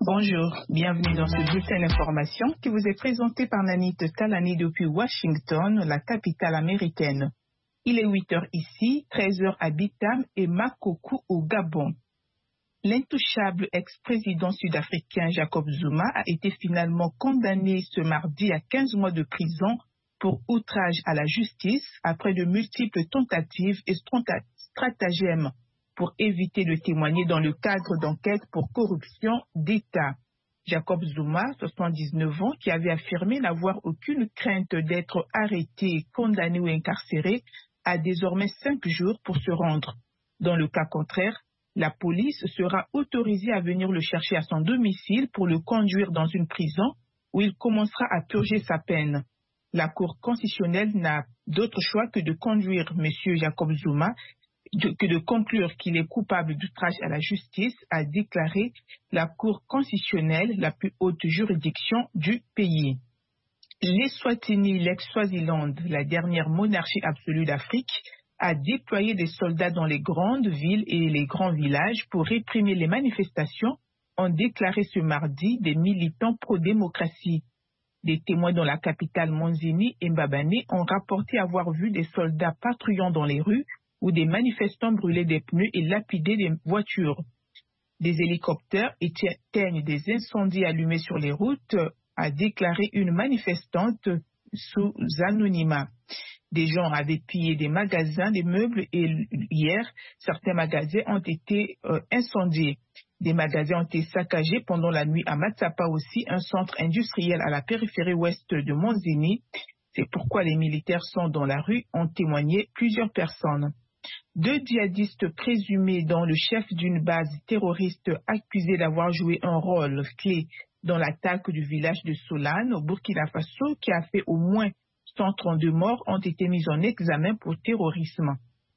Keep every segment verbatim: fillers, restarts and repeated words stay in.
Bonjour, bienvenue dans ce bulletin d'information qui vous est présenté par Nanit Talani depuis Washington, la capitale américaine. Il est huit heures ici, treize heures à Bitam et Makoko au Gabon. L'intouchable ex-président sud-africain Jacob Zuma a été finalement condamné ce mardi à quinze mois de prison pour outrage à la justice après de multiples tentatives et stratagèmes pour éviter de témoigner dans le cadre d'enquêtes pour corruption d'État. Jacob Zuma, soixante-dix-neuf ans, qui avait affirmé n'avoir aucune crainte d'être arrêté, condamné ou incarcéré, a désormais cinq jours pour se rendre. Dans le cas contraire, la police sera autorisée à venir le chercher à son domicile pour le conduire dans une prison où il commencera à purger sa peine. La Cour constitutionnelle n'a d'autre choix que de conduire M. Jacob Zuma que de conclure qu'il est coupable d'outrage à la justice, a déclaré la Cour constitutionnelle, la plus haute juridiction du pays. L'Eswatini, l'ex-Swaziland, la dernière monarchie absolue d'Afrique, a déployé des soldats dans les grandes villes et les grands villages pour réprimer les manifestations, ont déclaré ce mardi des militants pro-démocratie. Des témoins dans la capitale Manzini et Mbabane ont rapporté avoir vu des soldats patrouillant dans les rues où des manifestants brûlaient des pneus et lapidaient des voitures. Des hélicoptères éteignent des incendies allumés sur les routes, a déclaré une manifestante sous anonymat. Des gens avaient pillé des magasins, des meubles et hier, certains magasins ont été euh, incendiés. Des magasins ont été saccagés pendant la nuit à Matsapa aussi, un centre industriel à la périphérie ouest de Manzini. C'est pourquoi les militaires sont dans la rue, ont témoigné plusieurs personnes. Deux djihadistes présumés dont le chef d'une base terroriste accusé d'avoir joué un rôle clé dans l'attaque du village de Solane au Burkina Faso qui a fait au moins cent trente-deux morts ont été mis en examen pour terrorisme.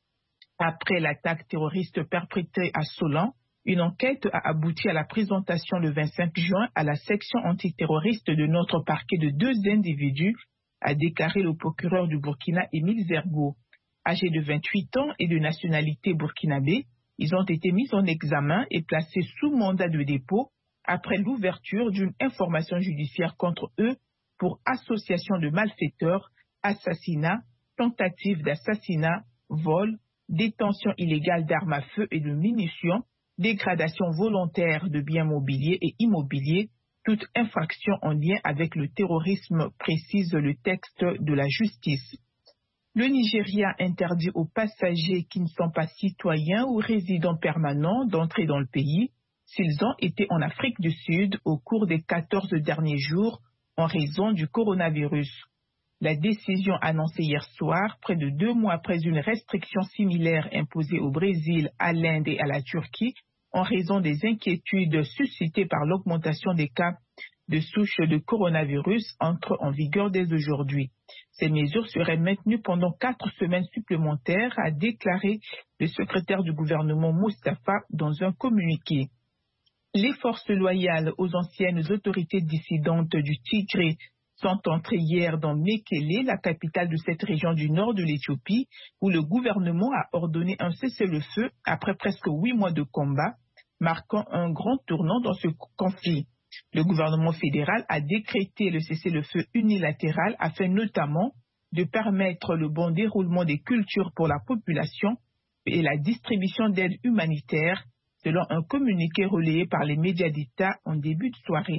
Après l'attaque terroriste perpétrée à Solan, une enquête a abouti à la présentation le vingt-cinq juin à la section antiterroriste de notre parquet de deux individus, a déclaré le procureur du Burkina Émile Zergo. Âgés de vingt-huit ans et de nationalité burkinabé, ils ont été mis en examen et placés sous mandat de dépôt après l'ouverture d'une information judiciaire contre eux pour association de malfaiteurs, assassinat, tentative d'assassinat, vol, détention illégale d'armes à feu et de munitions, dégradation volontaire de biens mobiliers et immobiliers, toute infraction en lien avec le terrorisme, précise le texte de la justice. Le Nigeria interdit aux passagers qui ne sont pas citoyens ou résidents permanents d'entrer dans le pays s'ils ont été en Afrique du Sud au cours des quatorze derniers jours en raison du coronavirus. La décision annoncée hier soir, près de deux mois après une restriction similaire imposée au Brésil, à l'Inde et à la Turquie, en raison des inquiétudes suscitées par l'augmentation des cas de souches de coronavirus, entre en vigueur dès aujourd'hui. Ces mesures seraient maintenues pendant quatre semaines supplémentaires, a déclaré le secrétaire du gouvernement Moustapha dans un communiqué. Les forces loyales aux anciennes autorités dissidentes du Tigré sont entrées hier dans Mekele, la capitale de cette région du nord de l'Éthiopie, où le gouvernement a ordonné un cessez-le-feu après presque huit mois de combat, marquant un grand tournant dans ce conflit. Le gouvernement fédéral a décrété le cessez-le-feu unilatéral afin notamment de permettre le bon déroulement des cultures pour la population et la distribution d'aide humanitaire, selon un communiqué relayé par les médias d'État en début de soirée.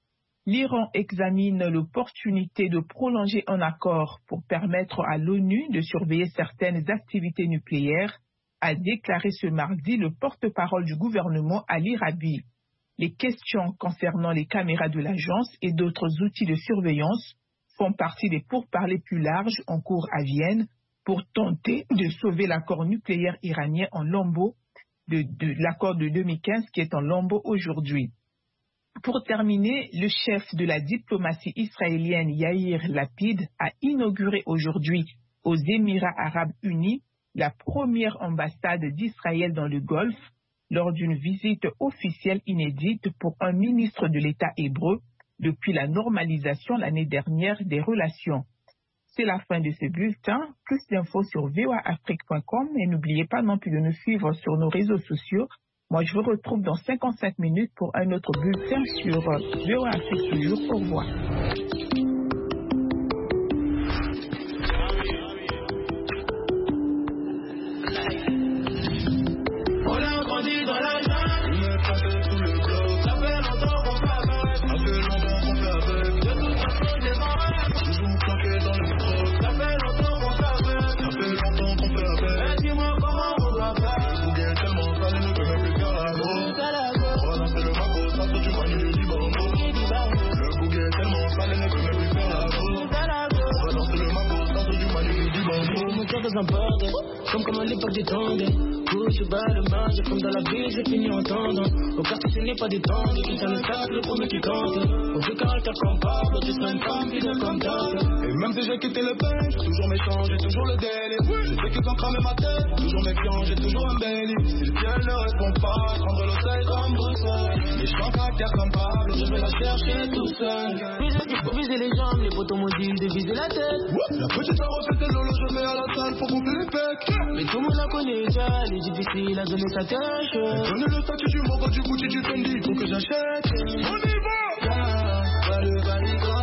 L'Iran examine l'opportunité de prolonger un accord pour permettre à l'ONU de surveiller certaines activités nucléaires, a déclaré ce mardi le porte-parole du gouvernement Ali Rabi. Les questions concernant les caméras de l'agence et d'autres outils de surveillance font partie des pourparlers plus larges en cours à Vienne pour tenter de sauver l'accord nucléaire iranien en lambeaux, de, de l'accord de deux mille quinze qui est en lambeaux aujourd'hui. Pour terminer, le chef de la diplomatie israélienne Yair Lapid a inauguré aujourd'hui aux Émirats arabes unis la première ambassade d'Israël dans le Golfe, lors d'une visite officielle inédite pour un ministre de l'État hébreu depuis la normalisation l'année dernière des relations. C'est la fin de ce bulletin. Plus d'infos sur v o a afrique point com et n'oubliez pas non plus de nous suivre sur nos réseaux sociaux Moi, je vous retrouve dans cinquante-cinq minutes pour un autre bulletin sur V O A Afrique toujours. Au revoir. Comme comme à l'époque des tendres, couche au bas de marge, comme dans la vie, j'ai fini en tendant. Au quartier, ce n'est pas des tendres, qui t'en le sac, le premier qui tente. Au vu caractère comme Pablo, tu seras une femme, fidèle comme tante. Et même si j'ai quitté le pain, j'ai toujours méchant, j'ai toujours le délai. Je sais qu'ils ont cramé ma tête, toujours méfiant, j'ai toujours un belly. Si le ciel ne répond pas, prendre l'oseille comme Bruxelles. Et je suis en caractère comme Pablo, je vais la chercher tout seul. Il faut viser les jambes, les potos mobiles, de viser la tête. La petite recette de Lolo, je mets à la salle pour couper les pecs. Mais tout le monde la connaît déjà, elle est difficile à donner sa tâche. Donne le statut du Mogo, du Gucci, du Fendi, faut que j'achète. On y va! Va le valigra.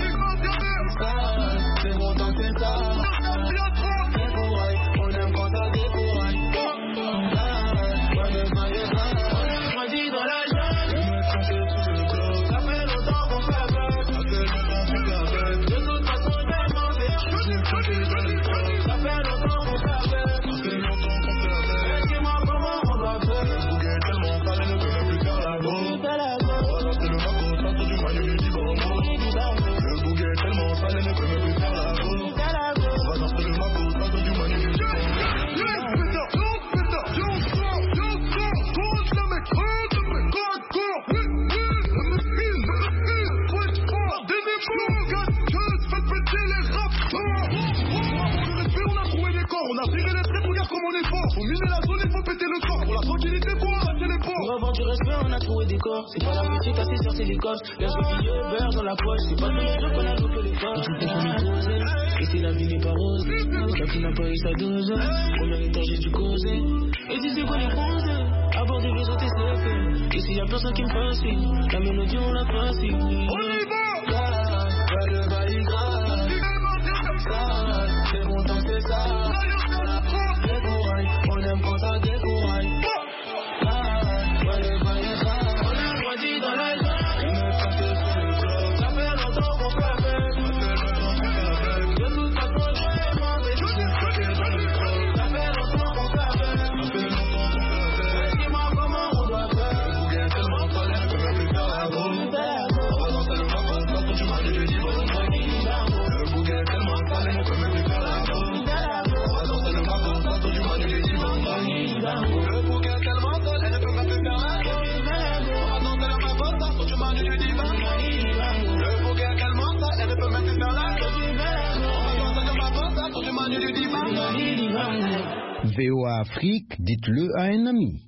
C'est bon tant que ça. Découraille, on aime quand ça découraille. Va le valigra. On dit dans la jungle. Je me sentais sous le bloc. Ça fait longtemps qu'on fait avec. Ça fait longtemps qu'on fait avec. De toute façon, je vais m'en faire. Je me sentais dans le bloc. Ça fait longtemps qu'on fait avec. Ça fait longtemps qu'on fait avec. Dis-moi comment on doit faire. Le bouquet est tellement sale, elle ne peut même plus faire la go. Voilà, c'est le Mako, ça sort du maillot, il dit bon mot. Le bouquet est tellement sale, elle ne peut même plus faire la go. Voilà, c'est le Mako, ça sort du maillot, il dit bon mot. On a tiré les traits, regarde comme on est fort. Faut miner la zone, il faut péter le corps. Pour la tranquillité, pour arrêter les ports. Pour avoir du respect, on a trouvé des corps. C'est pas la musique assise sur ses licornes. Bien sûr, billet, beurre dans la poche. C'est pas tous les jours qu'on a loupé les corps. Et tout est qu'on est posé. Et si la vie n'est pas rose, la qui n'a pas eu sa dose. Combien de temps j'ai dû causer. Et tu sais qu'on est posé. Aborder les autres, c'est fait. Et s'il y a personne qui me fait signe, la mélodie, on la fait. On y va! Va le valigra. C'est bon tant c'est ça. Découraille, on aime quand ça découraille. Ah, ouais, le valigra. On a grandi dans la zone. Je me sentais sous le bloc. Ça fait longtemps qu'on fait avec. Ça fait longtemps qu'on fait avec. De toute façon, je vais m'en vais. Je me sentais dans le bloc. Ça fait longtemps qu'on fait avec. Ça fait longtemps qu'on fait avec. Dis-moi comment on doit faire. Le bouquet est tellement sale, elle ne peut même plus faire la go. Voilà, c'est le Mako, ça sort du maillot, je dis bon mot. Le bouquet est tellement sale, elle ne peut même plus faire la go. Voilà, c'est le Mako, ça sort du maillot, je dis bon mot. Le bouquet est tellement sale, elle ne peut même plus faire la go. Voilà, c'est le Mako, ça sort du maillot, je dis bon mot. Le bouquet est tellement sale, elle ne peut même plus faire la go. Voilà, c'est le Mako, ça sort du maillot, je dis bon mot. V O A Afrique, dites-le à un ami.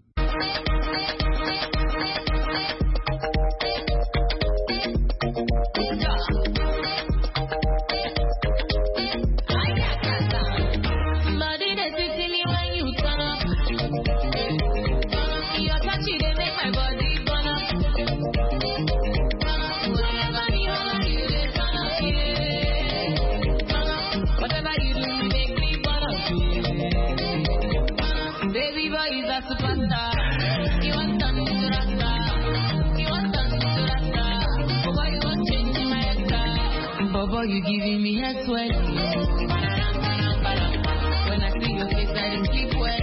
Baby boy is a superstar. He wants something to rasta. He wants something to rasta. Boy, you want change in my head. Boy, you giving me head sweat. When I see your face, I just keep wet.